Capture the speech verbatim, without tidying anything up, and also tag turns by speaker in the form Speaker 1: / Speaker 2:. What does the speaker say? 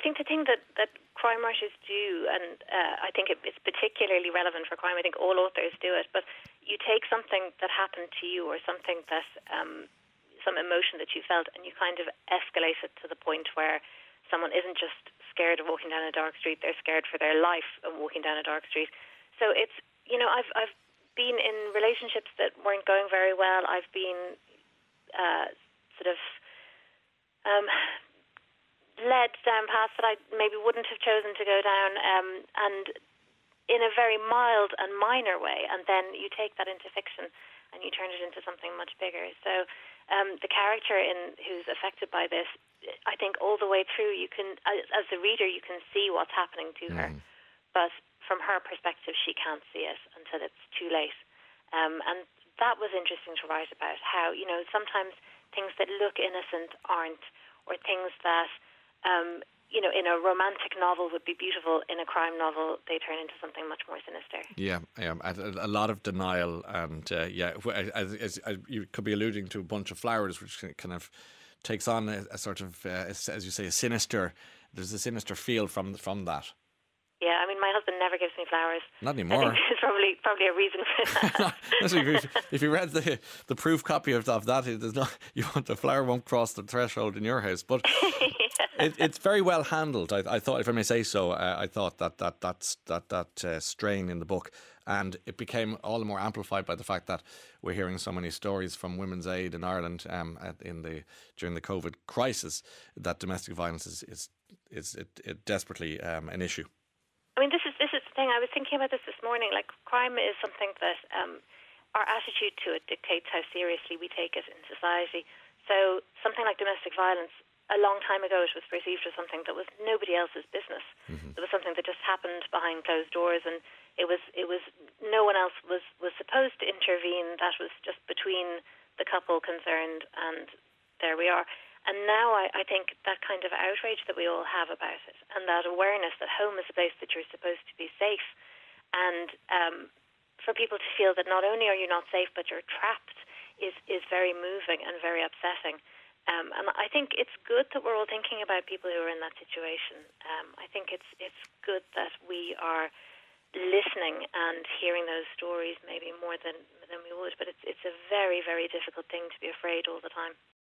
Speaker 1: think the thing that, that crime writers do, and uh, I think it, it's particularly relevant for crime, I think all authors do it, but you take something that happened to you or something that, um, some emotion that you felt, and you kind of escalate it to the point where someone isn't just scared of walking down a dark street, they're scared for their life of walking down a dark street. So it's, you know, I've, I've been in relationships that weren't going very well. I've been uh, sort of um, led down paths that I maybe wouldn't have chosen to go down, um, and in a very mild and minor way, and then you take that into fiction and you turn it into something much bigger. So um, the character in who's affected by this, I think all the way through, you can, as the reader, you can see what's happening to mm. her, but from her perspective, she can't see it until it's too late. Um, and that was interesting to write about, how, you know, sometimes things that look innocent aren't, or things that, um, you know, in a romantic novel would be beautiful, in a crime novel they turn into something much more sinister.
Speaker 2: Yeah, yeah, a, a lot of denial, and uh, yeah, as, as, as you could be alluding to, A Bunch of Flowers, which kind of takes on a, a sort of, uh, as you say, a sinister. There's a sinister feel from from that.
Speaker 1: Yeah, I mean, my husband never gives me flowers.
Speaker 2: Not anymore.
Speaker 1: I think there's probably probably a reason for
Speaker 2: that. If you read the the proof copy of, of that, there's not, you want, the flower won't cross the threshold in your house. But it, it's very well handled. I, I thought, if I may say so, uh, I thought that that that's, that that uh, strain in the book, and it became all the more amplified by the fact that we're hearing so many stories from Women's Aid in Ireland um, at, in the during the COVID crisis, that domestic violence is is is it, it desperately um, an issue.
Speaker 1: I mean, this is this is the thing. I was thinking about this this morning. Like, crime is something that um, our attitude to it dictates how seriously we take it in society. So something like domestic violence, a long time ago, it was perceived as something that was nobody else's business. Mm-hmm. It was something that just happened behind closed doors, and it was it was no one else was, was supposed to intervene. That was just between the couple concerned, and there we are. And now I, I think that kind of outrage that we all have about it, and that awareness that home is a place that you're supposed to be safe, and um, for people to feel that not only are you not safe, but you're trapped, is, is very moving and very upsetting. Um, and I think it's good that we're all thinking about people who are in that situation. Um, I think it's it's good that we are listening and hearing those stories maybe more than, than we would, but it's, it's a very, very difficult thing to be afraid all the time.